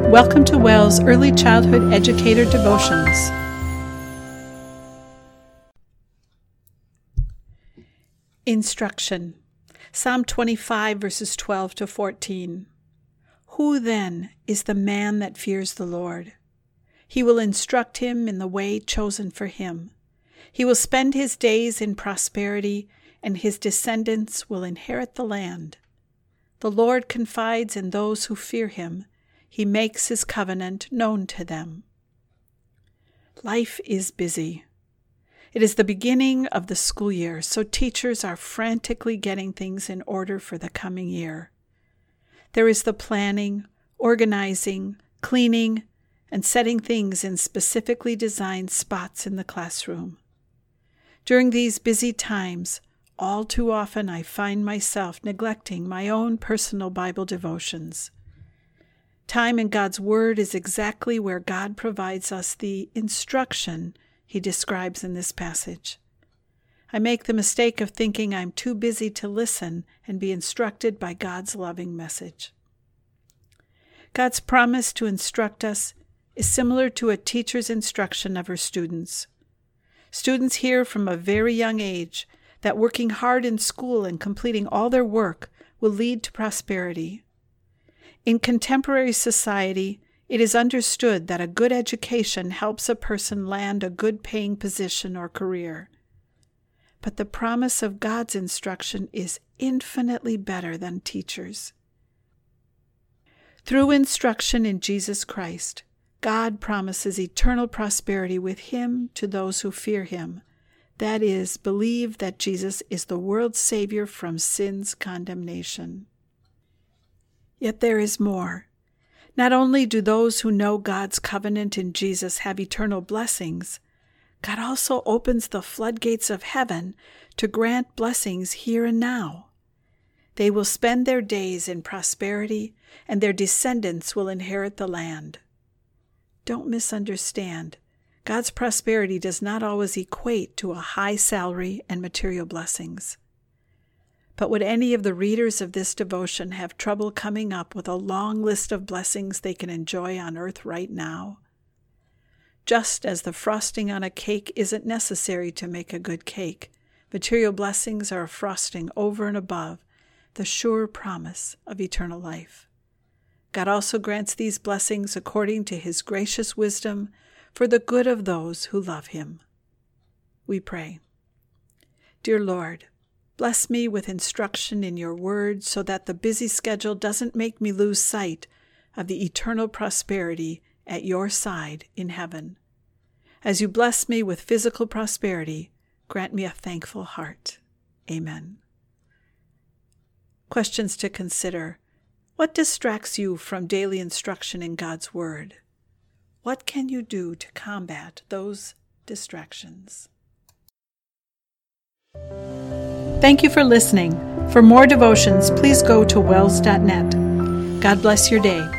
Welcome to WELL's Early Childhood Educator Devotions. Instruction. Psalm 25, verses 12 to 14. Who then is the man that fears the Lord? He will instruct him in the way chosen for him. He will spend his days in prosperity, and his descendants will inherit the land. The Lord confides in those who fear him. He makes his covenant known to them. Life is busy. It is the beginning of the school year, so teachers are frantically getting things in order for the coming year. There is the planning, organizing, cleaning, and setting things in specifically designed spots in the classroom. During these busy times, all too often I find myself neglecting my own personal Bible devotions. Time in God's Word is exactly where God provides us the instruction He describes in this passage. I make the mistake of thinking I'm too busy to listen and be instructed by God's loving message. God's promise to instruct us is similar to a teacher's instruction of her students. Students hear from a very young age that working hard in school and completing all their work will lead to prosperity. In contemporary society, it is understood that a good education helps a person land a good paying position or career. But the promise of God's instruction is infinitely better than teachers. Through instruction in Jesus Christ, God promises eternal prosperity with Him to those who fear Him. That is, believe that Jesus is the world's Savior from sin's condemnation. Yet there is more. Not only do those who know God's covenant in Jesus have eternal blessings, God also opens the floodgates of heaven to grant blessings here and now. They will spend their days in prosperity, and their descendants will inherit the land. Don't misunderstand. God's prosperity does not always equate to a high salary and material blessings. But would any of the readers of this devotion have trouble coming up with a long list of blessings they can enjoy on earth right now? Just as the frosting on a cake isn't necessary to make a good cake, material blessings are a frosting over and above the sure promise of eternal life. God also grants these blessings according to His gracious wisdom for the good of those who love Him. We pray. Dear Lord, bless me with instruction in your word so that the busy schedule doesn't make me lose sight of the eternal prosperity at your side in heaven. As you bless me with physical prosperity, grant me a thankful heart. Amen. Questions to consider. What distracts you from daily instruction in God's word? What can you do to combat those distractions? Thank you for listening. For more devotions, please go to wells.net. God bless your day.